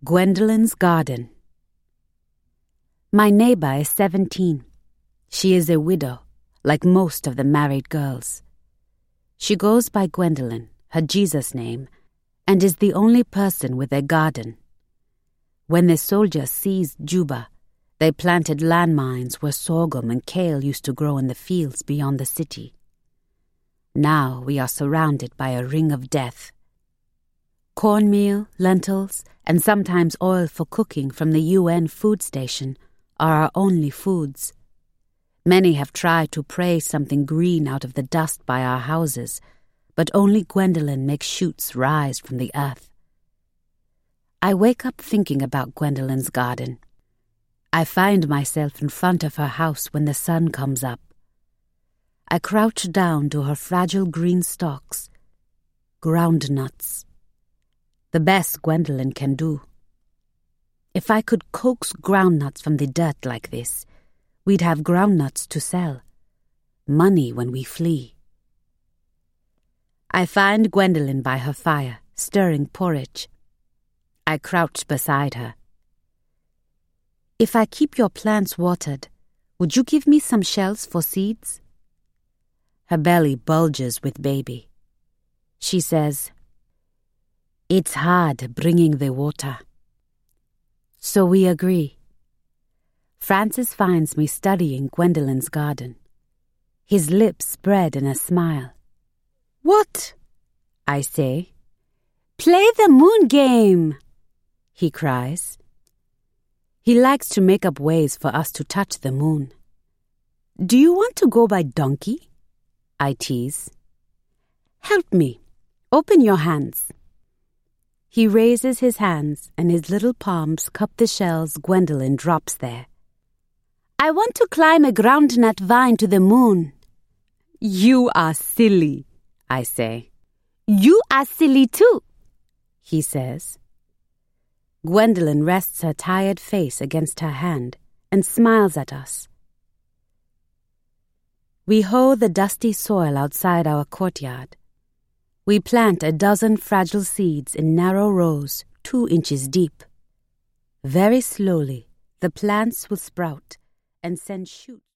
Gwendolyn's Garden. My neighbor is 17. She is a widow, like most of the married girls. She goes by Gwendolyn, her Jesus name, and is the only person with a garden. When the soldiers seized Juba, they planted landmines where sorghum and kale used to grow in the fields beyond the city. Now we are surrounded by a ring of death. Cornmeal, lentils, and sometimes oil for cooking from the UN food station are our only foods. Many have tried to praise something green out of the dust by our houses, but only Gwendolyn makes shoots rise from the earth. I wake up thinking about Gwendolyn's garden. I find myself in front of her house when the sun comes up. I crouch down to her fragile green stalks, groundnuts. The best Gwendolyn can do. If I could coax groundnuts from the dirt like this, we'd have groundnuts to sell. Money when we flee. I find Gwendolyn by her fire, stirring porridge. I crouch beside her. If I keep your plants watered, would you give me some shells for seeds? Her belly bulges with baby. She says, "It's hard bringing the water." So we agree. Francis finds me studying Gwendolyn's garden. His lips spread in a smile. "What?" I say. "Play the moon game," he cries. He likes to make up ways for us to touch the moon. "Do you want to go by donkey?" I tease. "Help me. Open your hands." He raises his hands and his little palms cup the shells Gwendolyn drops there. "I want to climb a groundnut vine to the moon." "You are silly," I say. "You are silly too," he says. Gwendolyn rests her tired face against her hand and smiles at us. We hoe the dusty soil outside our courtyard. We plant a dozen fragile seeds in narrow rows 2 inches deep. Very slowly, the plants will sprout and send shoots.